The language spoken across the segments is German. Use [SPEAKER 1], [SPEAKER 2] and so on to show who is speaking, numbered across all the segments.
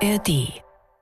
[SPEAKER 1] ARD.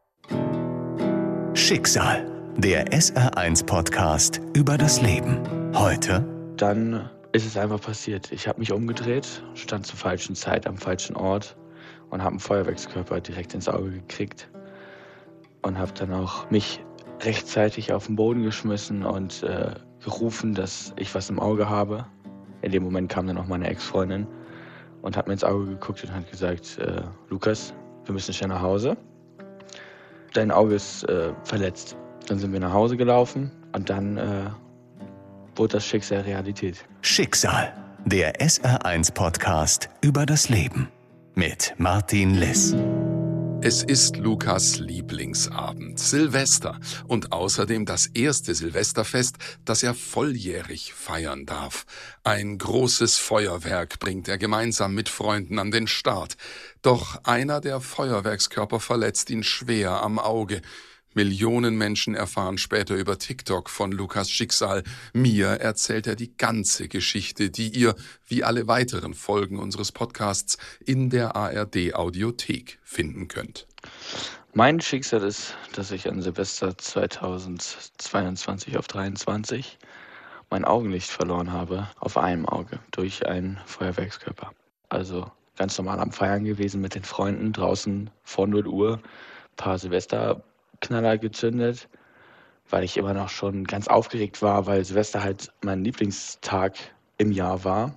[SPEAKER 1] Schicksal, der SR1-Podcast über das Leben. Heute:
[SPEAKER 2] Dann ist es einfach passiert. Ich habe mich umgedreht, stand zur falschen Zeit am falschen Ort und habe einen Feuerwerkskörper direkt ins Auge gekriegt. Und habe dann auch mich rechtzeitig auf den Boden geschmissen und gerufen, dass ich was im Auge habe. In dem Moment kam dann auch meine Ex-Freundin und hat mir ins Auge geguckt und hat gesagt, Lukas, wir müssen schnell nach Hause. Dein Auge ist verletzt. Dann sind wir nach Hause gelaufen und dann wurde das Schicksal Realität.
[SPEAKER 1] Schicksal, der SR1-Podcast über das Leben. Mit Martin Liss.
[SPEAKER 3] Es ist Lukas' Lieblingsabend, Silvester, und außerdem das erste Silvesterfest, das er volljährig feiern darf. Ein großes Feuerwerk bringt er gemeinsam mit Freunden an den Start. Doch einer der Feuerwerkskörper verletzt ihn schwer am Auge. Millionen Menschen erfahren später über TikTok von Lukas' Schicksal. Mir erzählt er die ganze Geschichte, die ihr, wie alle weiteren Folgen unseres Podcasts, in der ARD-Audiothek finden könnt.
[SPEAKER 2] Mein Schicksal ist, dass ich an Silvester 2022 auf 23 mein Augenlicht verloren habe, auf einem Auge, durch einen Feuerwerkskörper. Also ganz normal am Feiern gewesen mit den Freunden, draußen vor 0 Uhr, ein paar Silvesterknaller gezündet, weil ich immer noch schon ganz aufgeregt war, weil Silvester halt mein Lieblingstag im Jahr war.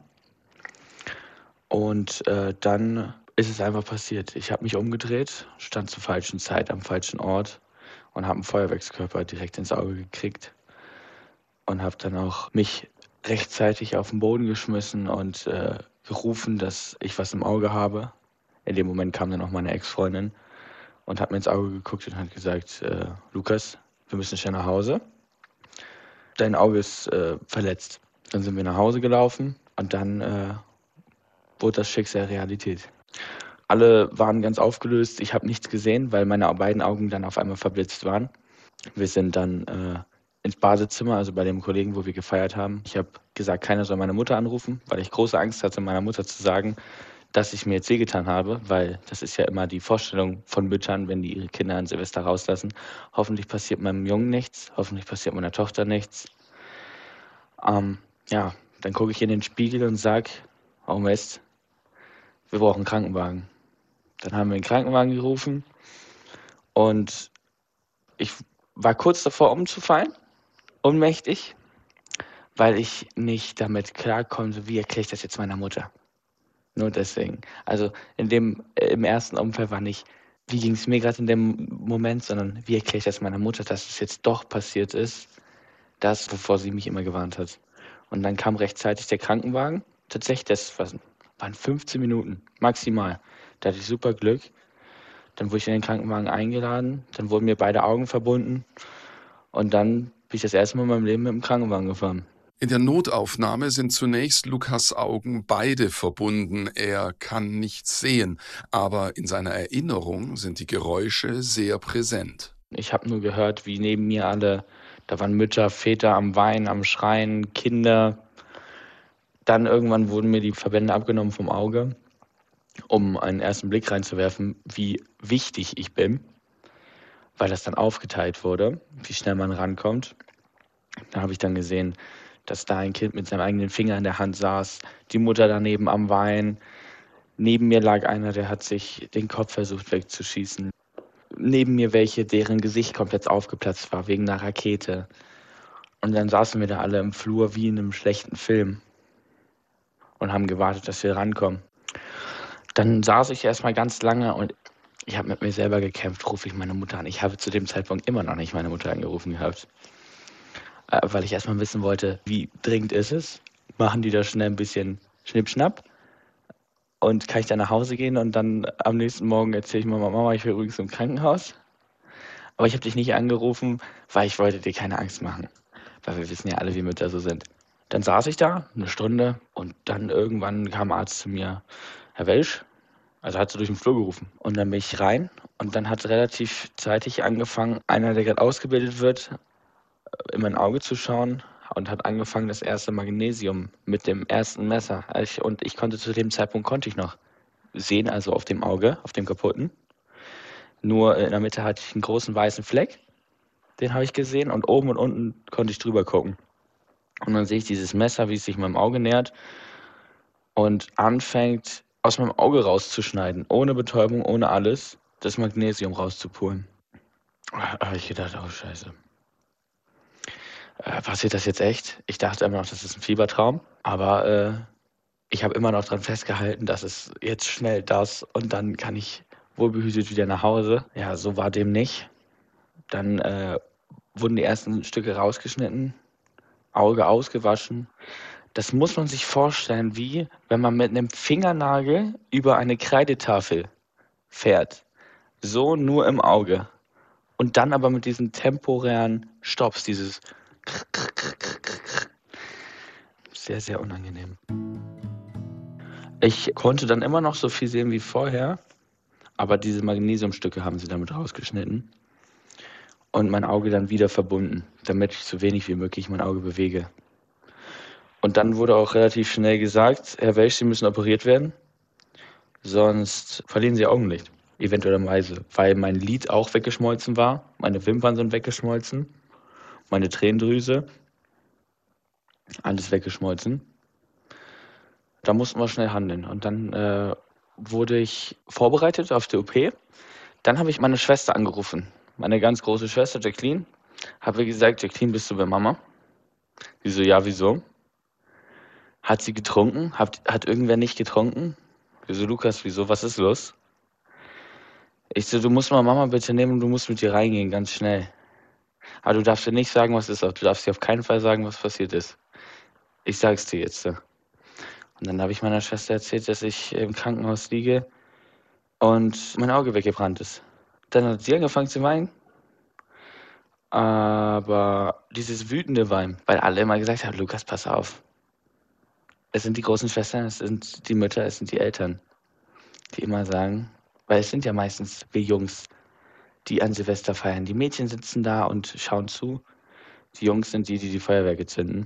[SPEAKER 2] Und dann ist es einfach passiert. Ich habe mich umgedreht, stand zur falschen Zeit am falschen Ort und habe einen Feuerwerkskörper direkt ins Auge gekriegt. Und habe dann auch mich rechtzeitig auf den Boden geschmissen und gerufen, dass ich was im Auge habe. In dem Moment kam dann auch meine Ex-Freundin und hat mir ins Auge geguckt und hat gesagt, Lukas, wir müssen schnell nach Hause. Dein Auge ist verletzt. Dann sind wir nach Hause gelaufen und dann wurde das Schicksal Realität. Alle waren ganz aufgelöst. Ich habe nichts gesehen, weil meine beiden Augen dann auf einmal verblitzt waren. Wir sind dann ins Badezimmer, also bei dem Kollegen, wo wir gefeiert haben. Ich habe gesagt, keiner soll meine Mutter anrufen, weil ich große Angst hatte, meiner Mutter zu sagen, dass ich mir jetzt wehgetan habe, weil das ist ja immer die Vorstellung von Müttern, wenn die ihre Kinder an Silvester rauslassen. Hoffentlich passiert meinem Jungen nichts, hoffentlich passiert meiner Tochter nichts. Ja, dann gucke ich in den Spiegel und sage, oh Mist, wir brauchen einen Krankenwagen. Dann haben wir einen Krankenwagen gerufen und ich war kurz davor umzufallen, ohnmächtig, weil ich nicht damit klarkonnte, wie erkläre ich das jetzt meiner Mutter. Nur deswegen. Also im ersten Umfeld war nicht, wie ging es mir gerade in dem Moment, sondern wie erkläre ich das meiner Mutter, dass es jetzt doch passiert ist, das, wovor sie mich immer gewarnt hat. Und dann kam rechtzeitig der Krankenwagen. Tatsächlich, das waren 15 Minuten, maximal. Da hatte ich super Glück. Dann wurde ich in den Krankenwagen eingeladen, dann wurden mir beide Augen verbunden und dann bin ich das erste Mal in meinem Leben mit dem Krankenwagen gefahren.
[SPEAKER 3] In der Notaufnahme sind zunächst Lukas' Augen beide verbunden. Er kann nichts sehen, aber in seiner Erinnerung sind die Geräusche sehr präsent.
[SPEAKER 2] Ich habe nur gehört, wie neben mir da waren Mütter, Väter am Weinen, am Schreien, Kinder. Dann irgendwann wurden mir die Verbände abgenommen vom Auge, um einen ersten Blick reinzuwerfen, wie wichtig ich bin, weil das dann aufgeteilt wurde, wie schnell man rankommt. Da habe ich dann gesehen, dass da ein Kind mit seinem eigenen Finger in der Hand saß, die Mutter daneben am Weinen. Neben mir lag einer, der hat sich den Kopf versucht wegzuschießen. Neben mir welche, deren Gesicht komplett aufgeplatzt war wegen einer Rakete. Und dann saßen wir da alle im Flur wie in einem schlechten Film und haben gewartet, dass wir rankommen. Dann saß ich erstmal ganz lange und ich habe mit mir selber gekämpft, rufe ich meine Mutter an. Ich habe zu dem Zeitpunkt immer noch nicht meine Mutter angerufen gehabt, weil ich erstmal wissen wollte, wie dringend ist es? Machen die da schnell ein bisschen Schnippschnapp? Und kann ich dann nach Hause gehen und dann am nächsten Morgen erzähle ich Mama, Mama, ich will übrigens im Krankenhaus. Aber ich habe dich nicht angerufen, weil ich wollte dir keine Angst machen. Weil wir wissen ja alle, wie Mütter so sind. Dann saß ich da, 1 Stunde, und dann irgendwann kam ein Arzt zu mir, Herr Welsch, also hat sie durch den Flur gerufen. Und dann bin ich rein und dann hat relativ zeitig angefangen, einer, der gerade ausgebildet wird, in mein Auge zu schauen und hat angefangen, das erste Magnesium mit dem ersten Messer. Ich konnte zu dem Zeitpunkt noch sehen, also auf dem Auge, auf dem kaputten, Nur in der Mitte hatte ich einen großen weißen Fleck, den habe ich gesehen und oben und unten konnte ich drüber gucken. Und dann sehe ich dieses Messer, wie es sich meinem Auge nähert und anfängt aus meinem Auge rauszuschneiden, ohne Betäubung, ohne alles, das Magnesium rauszupulen. Da habe ich gedacht, oh Scheiße. Passiert das jetzt echt? Ich dachte immer noch, das ist ein Fiebertraum, aber ich habe immer noch dran festgehalten, dass es jetzt schnell das und dann kann ich wohlbehütet wieder nach Hause. Ja, so war dem nicht. Dann wurden die ersten Stücke rausgeschnitten, Auge ausgewaschen. Das muss man sich vorstellen, wie wenn man mit einem Fingernagel über eine Kreidetafel fährt. So nur im Auge. Und dann aber mit diesen temporären Stopps, dieses sehr, sehr unangenehm. Ich konnte dann immer noch so viel sehen wie vorher, aber diese Magnesiumstücke haben sie damit rausgeschnitten und mein Auge dann wieder verbunden, damit ich so wenig wie möglich mein Auge bewege. Und dann wurde auch relativ schnell gesagt, Herr Welsch, Sie müssen operiert werden, sonst verlieren Sie Ihr Augenlicht, eventuellerweise, weil mein Lid auch weggeschmolzen war, meine Wimpern sind weggeschmolzen, meine Tränendrüse, alles weggeschmolzen. Da mussten wir schnell handeln. Und dann wurde ich vorbereitet auf die OP. Dann habe ich meine Schwester angerufen, meine ganz große Schwester Jacqueline. Habe gesagt, Jacqueline, bist du bei Mama? Sie so, ja, wieso? Hat sie getrunken? Hat irgendwer nicht getrunken? Wir so, Lukas, wieso? Was ist los? Ich so, du musst mal Mama bitte nehmen und du musst mit ihr reingehen, ganz schnell. Aber du darfst dir nicht sagen, was ist. Du darfst dir auf keinen Fall sagen, was passiert ist. Ich sag's dir jetzt. Und dann habe ich meiner Schwester erzählt, dass ich im Krankenhaus liege und mein Auge weggebrannt ist. Dann hat sie angefangen zu weinen. Aber dieses wütende Weinen, weil alle immer gesagt haben, Lukas, pass auf. Es sind die großen Schwestern, es sind die Mütter, es sind die Eltern, die immer sagen, weil es sind ja meistens wir Jungs, die an Silvester feiern. Die Mädchen sitzen da und schauen zu. Die Jungs sind die, die die Feuerwerke zünden.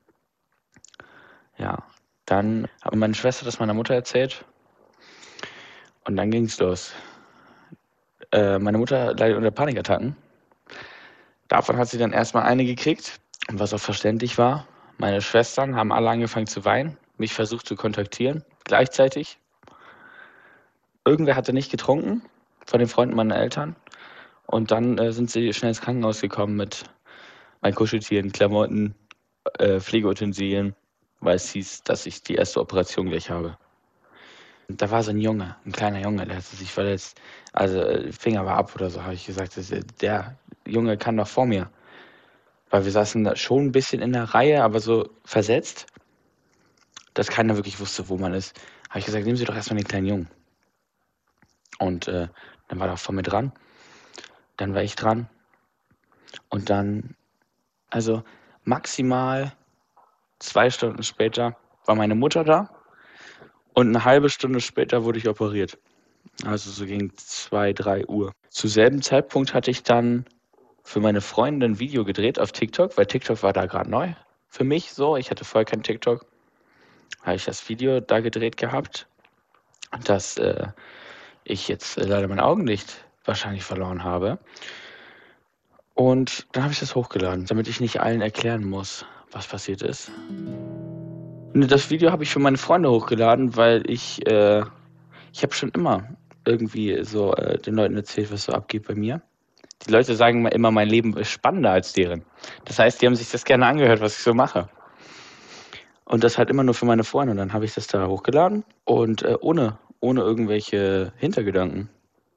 [SPEAKER 2] Ja, dann hat meine Schwester das meiner Mutter erzählt und dann ging es los. Meine Mutter leidet unter Panikattacken. Davon hat sie dann erstmal eine gekriegt, was auch verständlich war. Meine Schwestern haben alle angefangen zu weinen, mich versucht zu kontaktieren, gleichzeitig. Irgendwer hatte nicht getrunken, von den Freunden meiner Eltern. Und dann sind sie schnell ins Krankenhaus gekommen mit meinen Kuscheltieren, Klamotten, Pflegeutensilien, weil es hieß, dass ich die erste Operation gleich habe. Und da war so ein Junge, ein kleiner Junge, der hatte sich verletzt. Also Finger war ab oder so, habe ich gesagt. Der Junge kann doch vor mir. Weil wir saßen da schon ein bisschen in der Reihe, aber so versetzt, dass keiner wirklich wusste, wo man ist. Habe ich gesagt, nehmen Sie doch erstmal den kleinen Jungen. Und dann war er vor mir dran. Dann war ich dran. Und dann, also maximal 2 Stunden später war meine Mutter da. Und eine halbe Stunde später wurde ich operiert. Also so gegen 2, 3 Uhr. Zu selben Zeitpunkt hatte ich dann für meine Freundin ein Video gedreht auf TikTok, weil TikTok war da gerade neu für mich so. Ich hatte vorher kein TikTok. Habe ich das Video da gedreht gehabt, dass ich jetzt leider mein Augenlicht wahrscheinlich verloren habe. Und dann habe ich das hochgeladen, damit ich nicht allen erklären muss, was passiert ist. Und das Video habe ich für meine Freunde hochgeladen, weil ich habe schon immer irgendwie so den Leuten erzählt, was so abgeht bei mir. Die Leute sagen immer, mein Leben ist spannender als deren. Das heißt, die haben sich das gerne angehört, was ich so mache. Und das halt immer nur für meine Freunde. Und dann habe ich das da hochgeladen und ohne irgendwelche Hintergedanken.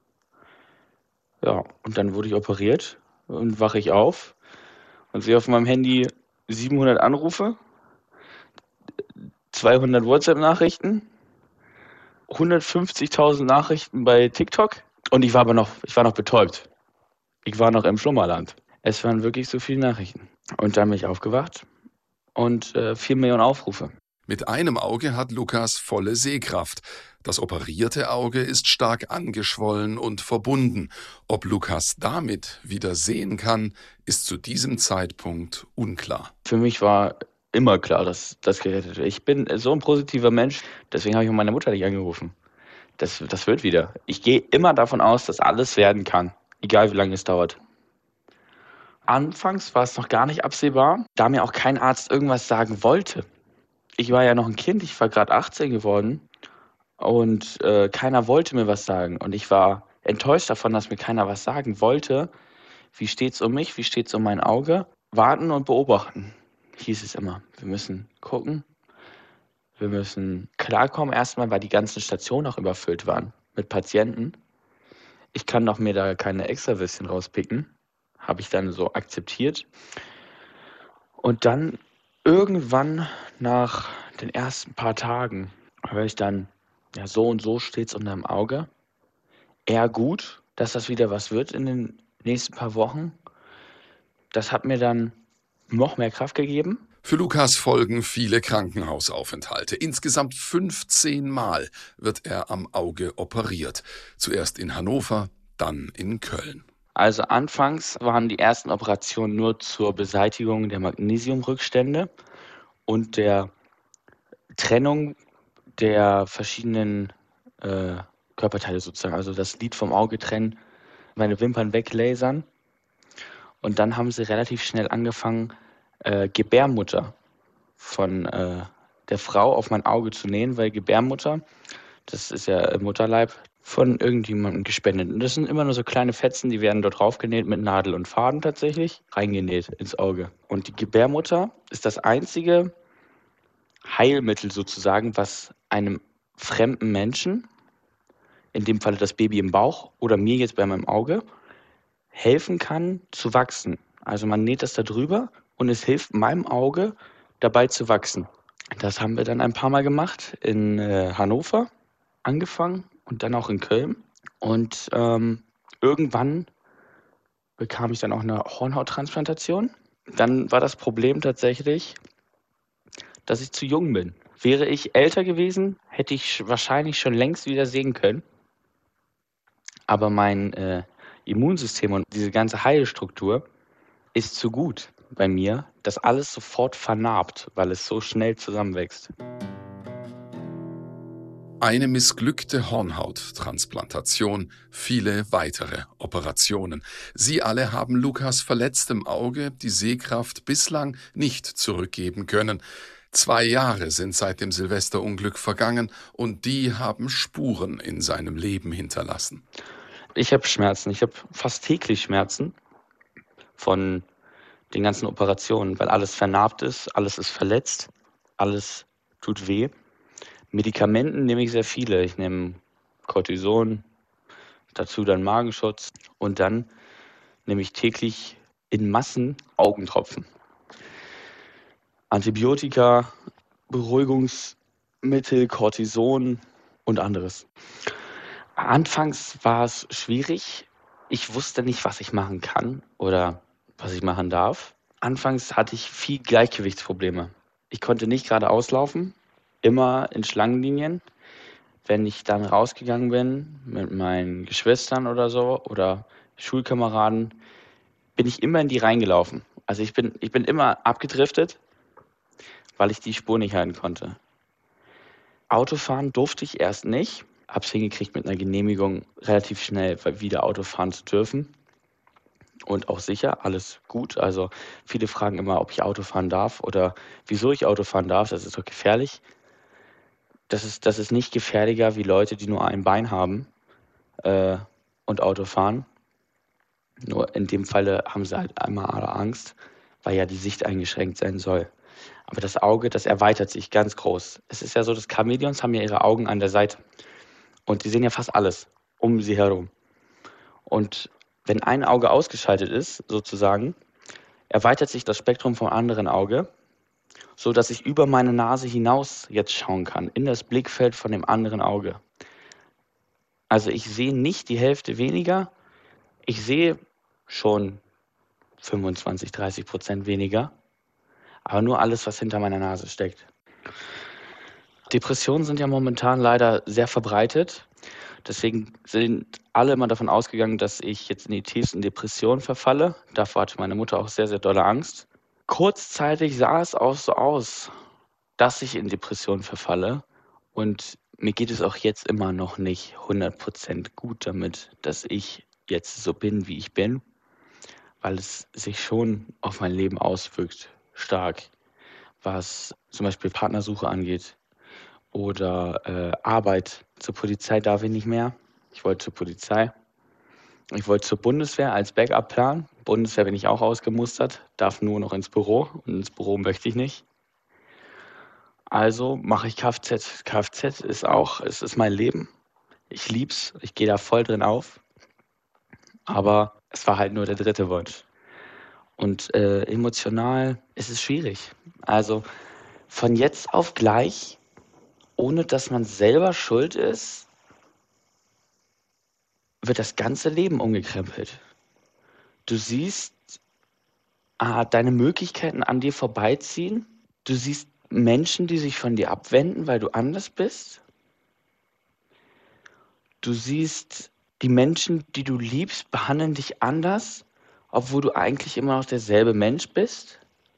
[SPEAKER 2] Ja, und dann wurde ich operiert und wache ich auf und sehe auf meinem Handy 700 Anrufe, 200 WhatsApp-Nachrichten, 150.000 Nachrichten bei TikTok und ich war noch betäubt. Ich war noch im Schlummerland. Es waren wirklich so viele Nachrichten. Und dann bin ich aufgewacht und 4 Millionen Aufrufe.
[SPEAKER 3] Mit einem Auge hat Lukas volle Sehkraft. Das operierte Auge ist stark angeschwollen und verbunden. Ob Lukas damit wieder sehen kann, ist zu diesem Zeitpunkt unklar.
[SPEAKER 2] Für mich war immer klar, dass das gerettet wird. Ich bin so ein positiver Mensch, deswegen habe ich auch meine Mutter nicht angerufen. das wird wieder. Ich gehe immer davon aus, dass alles werden kann, egal wie lange es dauert. Anfangs war es noch gar nicht absehbar, da mir auch kein Arzt irgendwas sagen wollte. Ich war ja noch ein Kind, ich war gerade 18 geworden und keiner wollte mir was sagen. Und ich war enttäuscht davon, dass mir keiner was sagen wollte. Wie steht's um mich? Wie steht's um mein Auge? Warten und beobachten, hieß es immer. Wir müssen gucken. Wir müssen klarkommen erstmal, weil die ganzen Stationen auch überfüllt waren mit Patienten. Ich kann doch mir da keine Extrawürstchen rauspicken. Habe ich dann so akzeptiert. Und dann irgendwann nach den ersten paar Tagen höre ich dann, ja, so und so steht's unter dem Auge. Eher gut, dass das wieder was wird in den nächsten paar Wochen. Das hat mir dann noch mehr Kraft gegeben.
[SPEAKER 3] Für Lukas folgen viele Krankenhausaufenthalte. Insgesamt 15 Mal wird er am Auge operiert. Zuerst in Hannover, dann in Köln.
[SPEAKER 2] Also anfangs waren die ersten Operationen nur zur Beseitigung der Magnesiumrückstände und der Trennung der verschiedenen Körperteile sozusagen. Also das Lid vom Auge trennen, meine Wimpern weglasern. Und dann haben sie relativ schnell angefangen, Gebärmutter von der Frau auf mein Auge zu nähen, weil Gebärmutter, das ist ja im Mutterleib, von irgendjemandem gespendet. Und das sind immer nur so kleine Fetzen, die werden dort draufgenäht mit Nadel und Faden tatsächlich, reingenäht ins Auge. Und die Gebärmutter ist das einzige Heilmittel sozusagen, was einem fremden Menschen, in dem Falle das Baby im Bauch oder mir jetzt bei meinem Auge, helfen kann zu wachsen. Also man näht das da drüber und es hilft meinem Auge dabei zu wachsen. Das haben wir dann ein paar Mal gemacht, in Hannover angefangen und dann auch in Köln. Und irgendwann bekam ich dann auch eine Hornhauttransplantation. Dann war das Problem tatsächlich, dass ich zu jung bin. Wäre ich älter gewesen, hätte ich wahrscheinlich schon längst wieder sehen können. Aber mein Immunsystem und diese ganze Heilstruktur ist zu gut bei mir, dass alles sofort vernarbt, weil es so schnell zusammenwächst.
[SPEAKER 3] Eine missglückte Hornhauttransplantation, viele weitere Operationen. Sie alle haben Lukas verletztem Auge die Sehkraft bislang nicht zurückgeben können. 2 Jahre sind seit dem Silvesterunglück vergangen und die haben Spuren in seinem Leben hinterlassen.
[SPEAKER 2] Ich habe Schmerzen. Ich habe fast täglich Schmerzen von den ganzen Operationen, weil alles vernarbt ist, alles ist verletzt, alles tut weh. Medikamenten nehme ich sehr viele. Ich nehme Cortison, dazu dann Magenschutz und dann nehme ich täglich in Massen Augentropfen. Antibiotika, Beruhigungsmittel, Cortison und anderes. Anfangs war es schwierig. Ich wusste nicht, was ich machen kann oder was ich machen darf. Anfangs hatte ich viel Gleichgewichtsprobleme. Ich konnte nicht geradeaus laufen, immer in Schlangenlinien. Wenn ich dann rausgegangen bin mit meinen Geschwistern oder so oder Schulkameraden, bin ich immer in die reingelaufen. Also ich bin immer abgedriftet, weil ich die Spur nicht halten konnte. Autofahren durfte ich erst nicht. Hab's hingekriegt mit einer Genehmigung relativ schnell wieder Auto fahren zu dürfen. Und auch sicher, alles gut. Also viele fragen immer, ob ich Auto fahren darf oder wieso ich Auto fahren darf. Das ist doch gefährlich. Das ist nicht gefährlicher wie Leute, die nur ein Bein haben und Auto fahren. Nur in dem Falle haben sie halt einmal alle Angst, weil ja die Sicht eingeschränkt sein soll. Aber das Auge, das erweitert sich ganz groß. Es ist ja so, dass Chamäleons haben ja ihre Augen an der Seite. Und die sehen ja fast alles um sie herum. Und wenn ein Auge ausgeschaltet ist, sozusagen, erweitert sich das Spektrum vom anderen Auge, so dass ich über meine Nase hinaus jetzt schauen kann, in das Blickfeld von dem anderen Auge. Also ich sehe nicht die Hälfte weniger, ich sehe schon 25-30% weniger, aber nur alles, was hinter meiner Nase steckt. Depressionen sind ja momentan leider sehr verbreitet. Deswegen sind alle immer davon ausgegangen, dass ich jetzt in die tiefsten Depressionen verfalle. Davor hatte meine Mutter auch sehr, sehr dolle Angst. Kurzzeitig sah es auch so aus, dass ich in Depressionen verfalle. Und mir geht es auch jetzt immer noch nicht 100% gut damit, dass ich jetzt so bin, wie ich bin, weil es sich schon auf mein Leben auswirkt, stark, was zum Beispiel Partnersuche angeht oder Arbeit. Zur Polizei darf ich nicht mehr. Ich wollte zur Polizei. Ich wollte zur Bundeswehr als Backup-Plan. Bundeswehr bin ich auch ausgemustert, darf nur noch ins Büro und ins Büro möchte ich nicht. Also mache ich Kfz. Kfz es ist mein Leben. Ich lieb's, ich gehe da voll drin auf. Aber es war halt nur der dritte Wunsch. Und emotional ist es schwierig. Also von jetzt auf gleich, ohne dass man selber schuld ist, wird das ganze Leben umgekrempelt. Du siehst deine Möglichkeiten an dir vorbeiziehen. Du siehst Menschen, die sich von dir abwenden, weil du anders bist. Du siehst, die Menschen, die du liebst, behandeln dich anders, obwohl du eigentlich immer noch derselbe Mensch bist.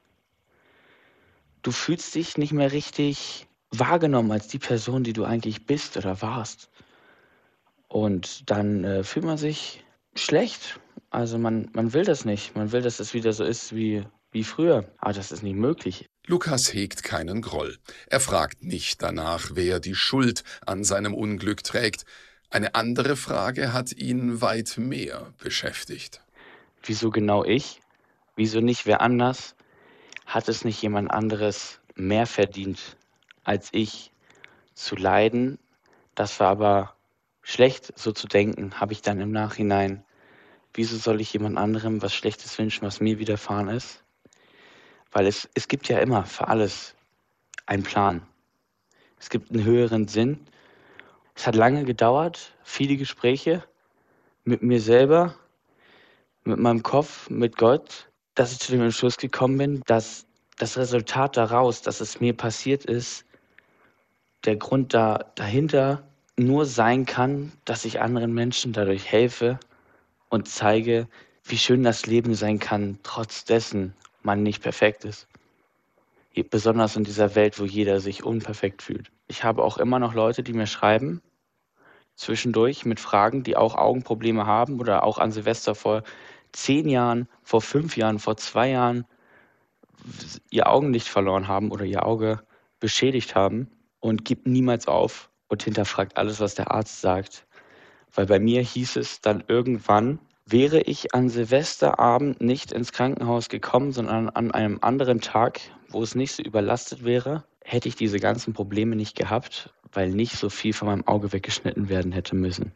[SPEAKER 2] Du fühlst dich nicht mehr richtig wahrgenommen als die Person, die du eigentlich bist oder warst. Und dann fühlt man sich schlecht. Also man will das nicht. Man will, dass es wieder so ist wie früher. Aber das ist nicht möglich.
[SPEAKER 3] Lukas hegt keinen Groll. Er fragt nicht danach, wer die Schuld an seinem Unglück trägt. Eine andere Frage hat ihn weit mehr beschäftigt.
[SPEAKER 2] Wieso genau ich? Wieso nicht wer anders? Hat es nicht jemand anderes mehr verdient als ich zu leiden? Das war aber schlecht, so zu denken, habe ich dann im Nachhinein. Wieso soll ich jemand anderem was Schlechtes wünschen, was mir widerfahren ist? Weil es gibt ja immer für alles einen Plan. Es gibt einen höheren Sinn. Es hat lange gedauert, viele Gespräche mit mir selber, mit meinem Kopf, mit Gott, dass ich zu dem Entschluss gekommen bin, dass das Resultat daraus, dass es mir passiert ist, der Grund dahinter nur sein kann, dass ich anderen Menschen dadurch helfe und zeige, wie schön das Leben sein kann, trotz dessen man nicht perfekt ist. Besonders in dieser Welt, wo jeder sich unperfekt fühlt. Ich habe auch immer noch Leute, die mir schreiben, zwischendurch mit Fragen, die auch Augenprobleme haben oder auch an Silvester vor 10 Jahren, vor 5 Jahren, vor 2 Jahren ihr Augenlicht verloren haben oder ihr Auge beschädigt haben und gibt niemals auf und hinterfragt alles, was der Arzt sagt. Weil bei mir hieß es dann irgendwann, wäre ich an Silvesterabend nicht ins Krankenhaus gekommen, sondern an einem anderen Tag, wo es nicht so überlastet wäre, hätte ich diese ganzen Probleme nicht gehabt, weil nicht so viel von meinem Auge weggeschnitten werden hätte müssen.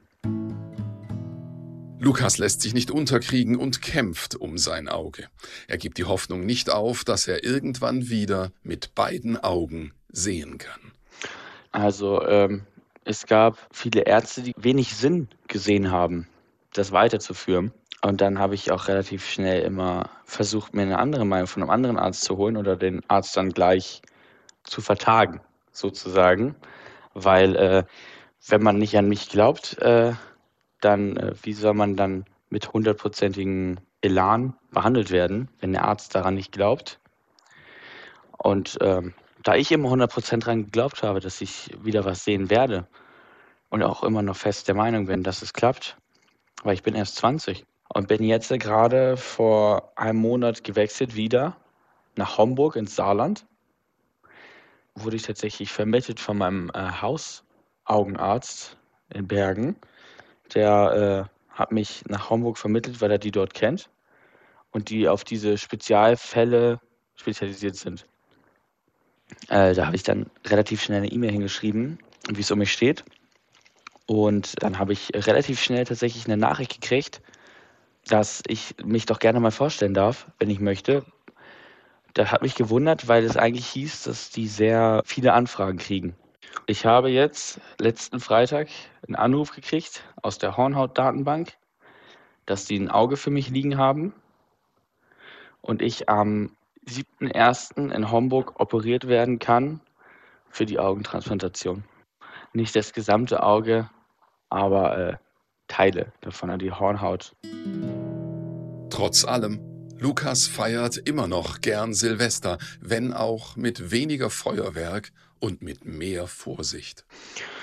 [SPEAKER 3] Lukas lässt sich nicht unterkriegen und kämpft um sein Auge. Er gibt die Hoffnung nicht auf, dass er irgendwann wieder mit beiden Augen sehen kann.
[SPEAKER 2] Also es gab viele Ärzte, die wenig Sinn gesehen haben, das weiterzuführen. Und dann habe ich auch relativ schnell immer versucht, mir eine andere Meinung von einem anderen Arzt zu holen oder den Arzt dann gleich zu vertagen, sozusagen. Weil wenn man nicht an mich glaubt, dann wie soll man dann mit 100%igem Elan behandelt werden, wenn der Arzt daran nicht glaubt? Und da ich immer 100% daran geglaubt habe, dass ich wieder was sehen werde und auch immer noch fest der Meinung bin, dass es klappt, weil ich bin erst 20 und bin jetzt gerade vor einem Monat gewechselt wieder nach Homburg ins Saarland. Wurde ich tatsächlich vermittelt von meinem Hausaugenarzt in Bergen. Der hat mich nach Homburg vermittelt, weil er die dort kennt und die auf diese Spezialfälle spezialisiert sind. Da habe ich dann relativ schnell eine E-Mail hingeschrieben, wie es um mich steht. Und dann habe ich relativ schnell tatsächlich eine Nachricht gekriegt, dass ich mich doch gerne mal vorstellen darf, wenn ich möchte. Das hat mich gewundert, weil es eigentlich hieß, dass die sehr viele Anfragen kriegen. Ich habe jetzt letzten Freitag einen Anruf gekriegt aus der Hornhaut-Datenbank, dass die ein Auge für mich liegen haben und ich am 7.1. in Homburg operiert werden kann für die Augentransplantation. Nicht das gesamte Auge, aber Teile davon, an die Hornhaut.
[SPEAKER 3] Trotz allem, Lukas feiert immer noch gern Silvester, wenn auch mit weniger Feuerwerk und mit mehr Vorsicht.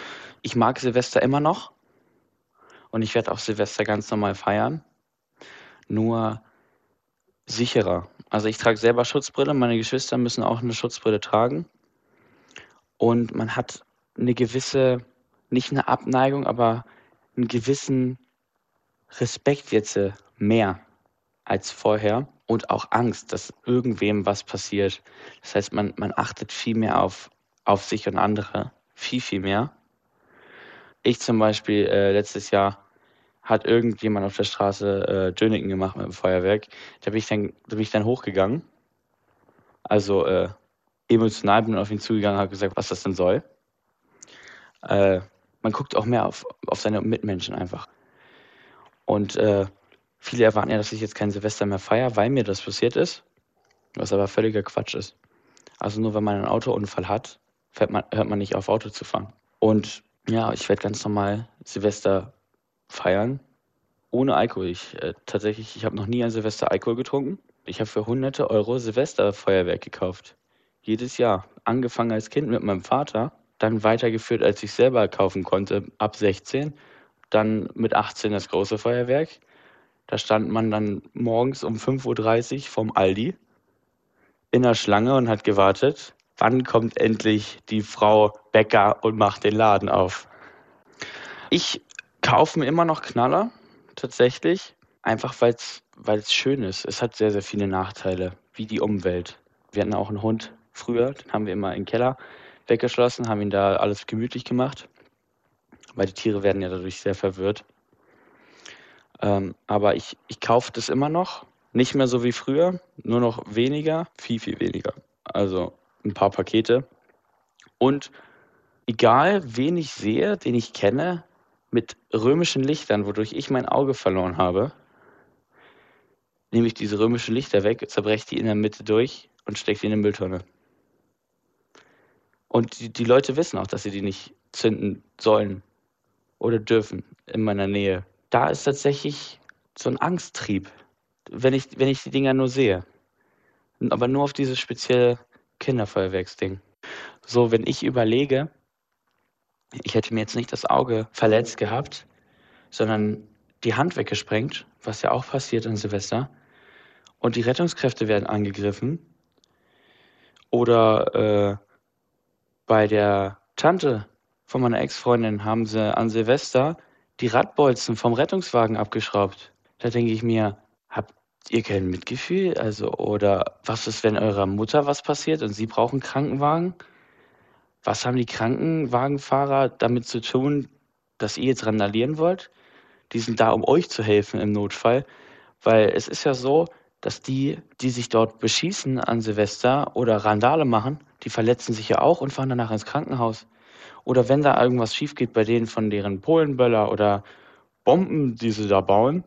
[SPEAKER 2] Ich mag Silvester immer noch und ich werde auch Silvester ganz normal feiern, nur sicherer. Also ich trage selber Schutzbrille, meine Geschwister müssen auch eine Schutzbrille tragen und man hat eine gewisse, nicht eine Abneigung, aber einen gewissen Respekt jetzt mehr als vorher und auch Angst, dass irgendwem was passiert. Das heißt, man achtet viel mehr auf sich und andere, viel, viel mehr. Ich zum Beispiel letztes Jahr hat irgendjemand auf der Straße Döniken gemacht mit dem Feuerwerk. Da bin ich dann hochgegangen. Also emotional bin ich auf ihn zugegangen und habe gesagt, was das denn soll. Man guckt auch mehr auf seine Mitmenschen einfach. Und viele erwarten ja, dass ich jetzt kein Silvester mehr feiere, weil mir das passiert ist, was aber völliger Quatsch ist. Also nur wenn man einen Autounfall hat, hört man nicht auf, Auto zu fahren. Und ja, ich werde ganz normal Silvester feiern, ohne Alkohol. Ich habe noch nie an Silvester Alkohol getrunken. Ich habe für hunderte Euro Silvesterfeuerwerk gekauft. Jedes Jahr. Angefangen als Kind mit meinem Vater, dann weitergeführt, als ich selber kaufen konnte, ab 16. Dann mit 18 das große Feuerwerk. Da stand man dann morgens um 5:30 Uhr vom Aldi in der Schlange und hat gewartet, wann kommt endlich die Frau Bäcker und macht den Laden auf. Ich kaufe mir immer noch Knaller, tatsächlich, einfach weil es schön ist. Es hat sehr, sehr viele Nachteile, wie die Umwelt. Wir hatten auch einen Hund früher, den haben wir immer im Keller weggeschlossen, haben ihn da alles gemütlich gemacht, weil die Tiere werden ja dadurch sehr verwirrt. Aber ich kaufe das immer noch, nicht mehr so wie früher, nur noch weniger, viel, viel weniger. Also ein paar Pakete. Und egal, wen ich sehe, den ich kenne, mit römischen Lichtern, wodurch ich mein Auge verloren habe, nehme ich diese römischen Lichter weg, zerbreche die in der Mitte durch und stecke die in eine Mülltonne. Und die Leute wissen auch, dass sie die nicht zünden sollen oder dürfen in meiner Nähe. Da ist tatsächlich so ein Angsttrieb, wenn ich die Dinger nur sehe. Aber nur auf dieses spezielle Kinderfeuerwerksding. So, wenn ich überlege, ich hätte mir jetzt nicht das Auge verletzt gehabt, sondern die Hand weggesprengt, was ja auch passiert an Silvester, und die Rettungskräfte werden angegriffen. Oder bei der Tante von meiner Ex-Freundin haben sie an Silvester die Radbolzen vom Rettungswagen abgeschraubt. Da denke ich mir, habt ihr kein Mitgefühl? Also, oder was ist, wenn eurer Mutter was passiert und sie brauchen einen Krankenwagen? Was haben die Krankenwagenfahrer damit zu tun, dass ihr jetzt randalieren wollt? Die sind da, um euch zu helfen im Notfall. Weil es ist ja so, dass die sich dort beschießen an Silvester oder Randale machen, die verletzen sich ja auch und fahren danach ins Krankenhaus. Oder wenn da irgendwas schief geht bei denen von deren Polenböller oder Bomben, die sie da bauen,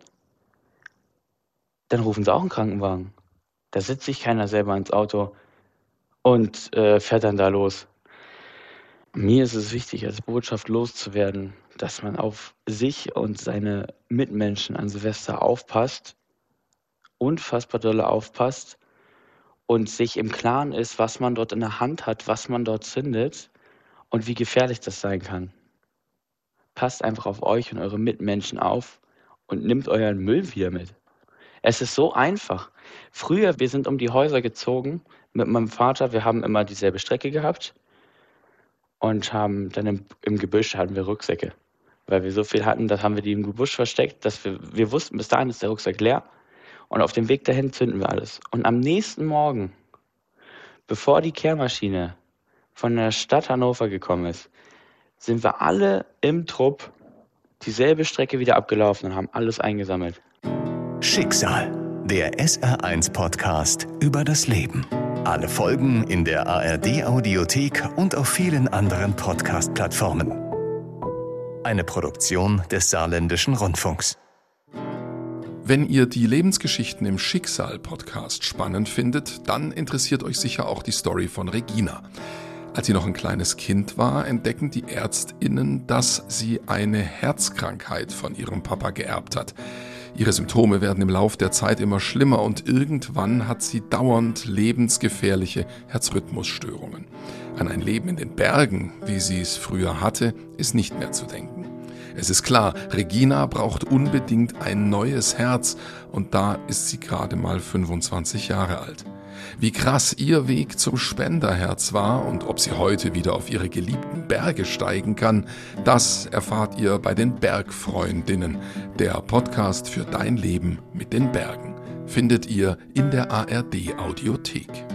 [SPEAKER 2] dann rufen sie auch einen Krankenwagen. Da sitzt sich keiner selber ins Auto und fährt dann da los. Mir ist es wichtig, als Botschaft loszuwerden, dass man auf sich und seine Mitmenschen an Silvester aufpasst, unfassbar doll aufpasst und sich im Klaren ist, was man dort in der Hand hat, was man dort zündet und wie gefährlich das sein kann. Passt einfach auf euch und eure Mitmenschen auf und nimmt euren Müll wieder mit. Es ist so einfach. Früher, wir sind um die Häuser gezogen mit meinem Vater, wir haben immer dieselbe Strecke gehabt und haben dann im Gebüsch hatten wir Rucksäcke. Weil wir so viel hatten, das haben wir die im Gebüsch versteckt, dass wir wussten, bis dahin ist der Rucksack leer. Und auf dem Weg dahin zünden wir alles. Und am nächsten Morgen, bevor die Kehrmaschine von der Stadt Hannover gekommen ist, sind wir alle im Trupp dieselbe Strecke wieder abgelaufen und haben alles eingesammelt.
[SPEAKER 1] Schicksal, der SR1-Podcast über das Leben. Alle Folgen in der ARD-Audiothek und auf vielen anderen Podcast-Plattformen. Eine Produktion des Saarländischen Rundfunks.
[SPEAKER 3] Wenn ihr die Lebensgeschichten im Schicksal-Podcast spannend findet, dann interessiert euch sicher auch die Story von Regina. Als sie noch ein kleines Kind war, entdecken die ÄrztInnen, dass sie eine Herzkrankheit von ihrem Papa geerbt hat. Ihre Symptome werden im Lauf der Zeit immer schlimmer und irgendwann hat sie dauernd lebensgefährliche Herzrhythmusstörungen. An ein Leben in den Bergen, wie sie es früher hatte, ist nicht mehr zu denken. Es ist klar, Regina braucht unbedingt ein neues Herz und da ist sie gerade mal 25 Jahre alt. Wie krass ihr Weg zum Spenderherz war und ob sie heute wieder auf ihre geliebten Berge steigen kann, das erfahrt ihr bei den Bergfreundinnen, der Podcast für dein Leben mit den Bergen. Findet ihr in der ARD Audiothek.